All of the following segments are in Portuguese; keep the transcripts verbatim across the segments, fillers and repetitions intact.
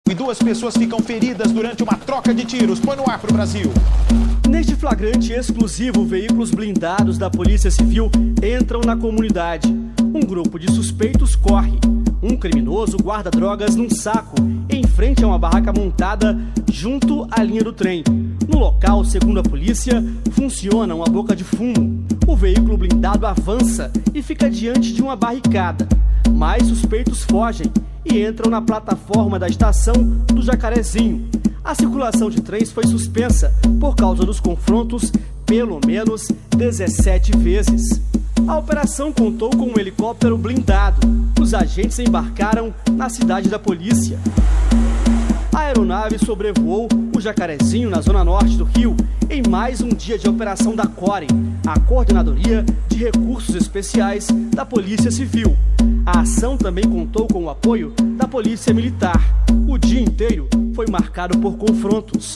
E duas pessoas ficam feridas durante uma troca de tiros. Põe no ar pro Brasil. Neste flagrante exclusivo, veículos blindados da Polícia Civil entram na comunidade. Um grupo de suspeitos corre. Um criminoso guarda drogas num saco em frente a uma barraca montada junto à linha do trem. No local, segundo a polícia, funciona uma boca de fumo. O veículo blindado avança e fica diante de uma barricada. Mais suspeitos fogem e entram na plataforma da estação do Jacarezinho. A circulação de trens foi suspensa por causa dos confrontos pelo menos dezessete vezes. A operação contou com um helicóptero blindado. Os agentes embarcaram na cidade da polícia. A aeronave sobrevoou o Jacarezinho, na zona norte do Rio, em mais um dia de operação da COREM, a Coordenadoria de Recursos Especiais da Polícia Civil. A ação também contou com o apoio da Polícia Militar. O dia inteiro foi marcado por confrontos.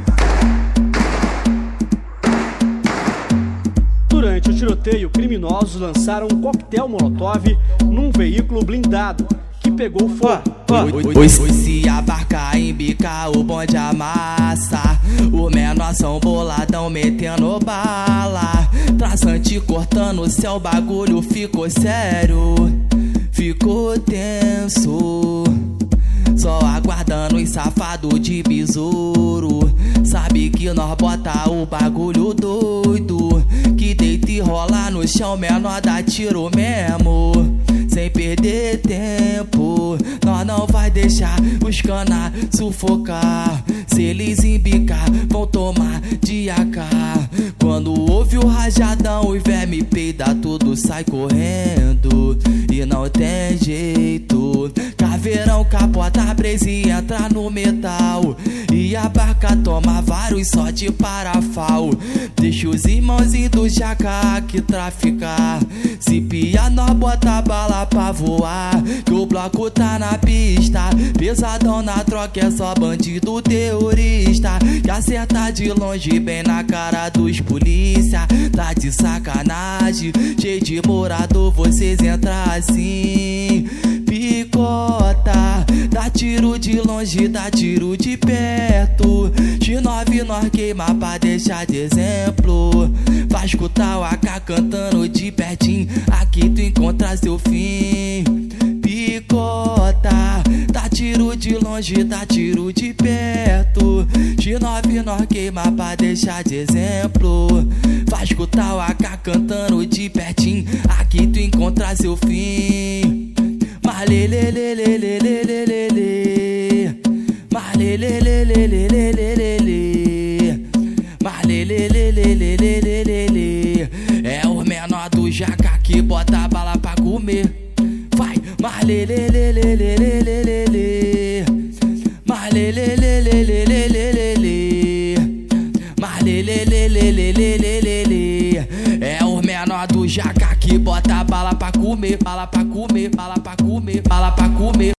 Durante o tiroteio, criminosos lançaram um coquetel molotov num veículo blindado, que pegou fogo. Oi, se a barca embica, o bonde amassa. O menor são boladão metendo bala. Traçante cortando o céu, bagulho ficou sério. Ficou tenso. Só aguardando os safados de besouro. Sabe que nós bota o bagulho doido, que deita e rola no chão, menor dá tiro mesmo. Sem perder tempo, nós não vai deixar os cana sufocar. Se eles embicar, vão tomar de A K. Quando ouve o rajadão, os verme peida, tudo sai correndo. E não tem jeito. Caveirão capota, breze entra no metal. E a barca toma vários só de parafal. Deixa os irmãozinhos do Jaca que traficar. Se pia, nós bota bala pra voar. Que o bloco tá na pista. Pesadão na troca, é só bandido terrorista. Que acerta de longe bem na cara dos polícia. Tá de sacanagem, cheio de morador, vocês entram assim. Picota, dá tiro de longe, dá tiro de perto. De nove nós queima pra deixar de exemplo. Vai escutar o A K cantando de pertinho, aqui tu encontra seu fim. Picota, dá tiro de longe, dá tiro de perto. De nove nós queima pra deixar de exemplo. Vai escutar o A K cantando de pertinho, aqui tu encontra seu fim. Marlelelelelelelelele, marlelelelelelelele, marlelelelelelelele. É o menor do Jaca que bota bala pra comer. Vai, marlelelelelelelele, marlelelelelelelele, marlelelelelelelele. É o menor do Jaca que bota bala pra comer, bala pra comer, bala pra comer, bala pra comer.